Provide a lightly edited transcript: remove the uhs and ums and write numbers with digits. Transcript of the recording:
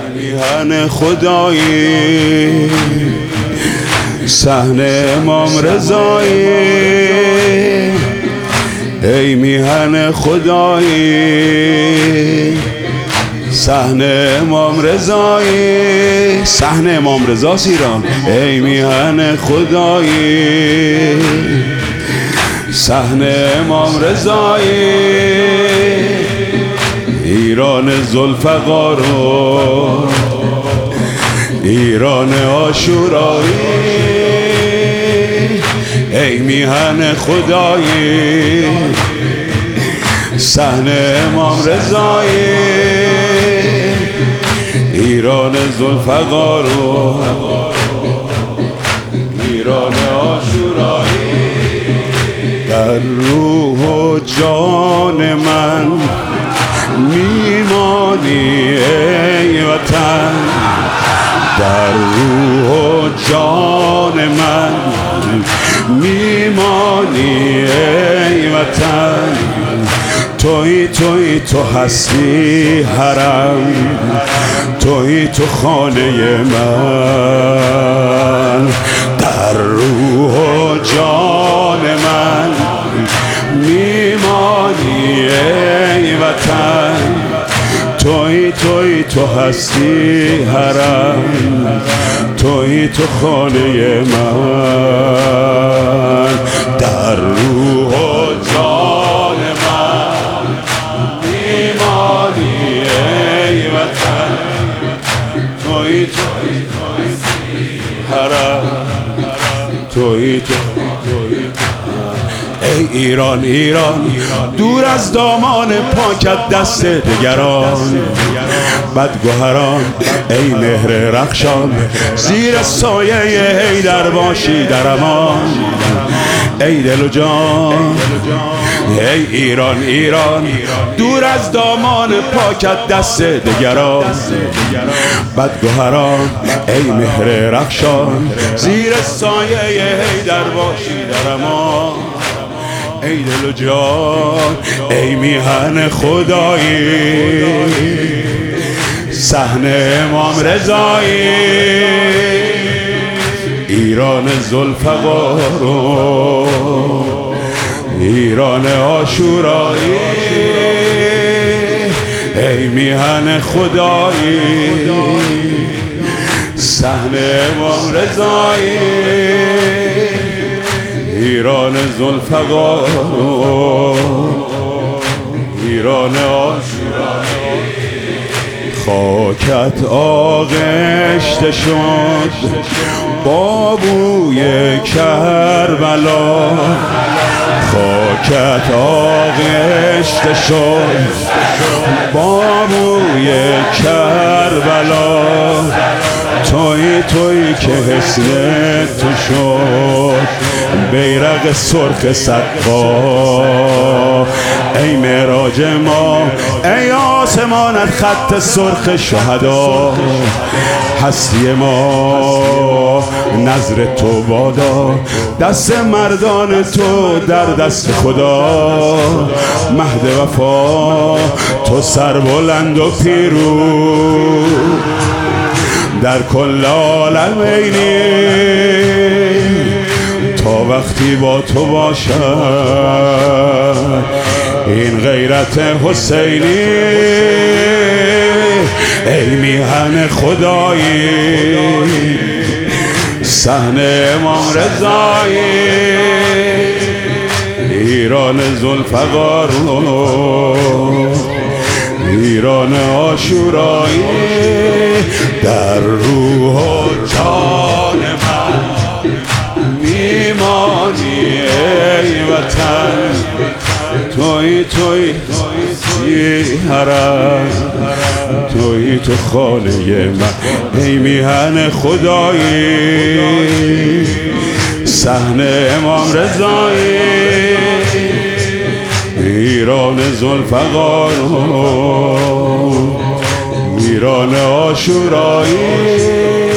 میهن خدایی، صحن امام رضایی، ای میهن خدایی، صحن امام رضایی، صحن امام رضاست ایران. ای میهن خدایی، صحن امام رضایی، ایران ذوالفقار و ایران عاشورایی، ای میهن خدایی، صحن امام رضایی، ایران ذوالفقار و ایران عاشورایی. در روح و جان من میمانی ای وطن، در روح و جان من میمانی ای وطن، تویی تو هستی حرم، تویی تو خانه من، در روح و جان من میمانی ای وطن، تویی تو هستی حرم، تویی تو خانه من، در روح و جان من میمانی ای وطن، تویی حرم، تویی ای ایران دور از دامان پاکت دست دگران، بدگوهران ای مهر رخشان، زیر سایه حیدر باشی در امان، ای دل و جان ای ایران دور از دامان پاکت دست دگران، بدگوهران ای مهر رخشان، زیر سایه حیدر باشی در امان، ای دل و جان ای میهن خدایی، صحن امام رضایی، ایران ذوالفقار و ایران عاشورایی، ای میهن خدایی، صحن امام رضایی، ایران ذوالفقار و ایران عاشورایی. خاکت آغشته شد با بوی کربلا، خاکت آغشته شد با بوی کربلا، تویی که حسن تو شد بیرق سرخ سقا، ای معراج ما ای آسمانت خط سرخ شهدا، هستی ما نظر تو بادا، دست مردان تو در دست خدا، مهد وفا تو سربلند و پیروز در کل عالم اینی، تا وقتی با تو باشد این غیرت حسینی، ای میهن خدایی، صحن امام رضایی، ایران ذوالفقار و ایران عاشورایی، در روح و جان من میمانی ای وطن، تویی حرم، تویی تو خانه من، ای میهن خدایی، صحن امام رضایی، ایران ذوالفقار و ایران عاشورایی.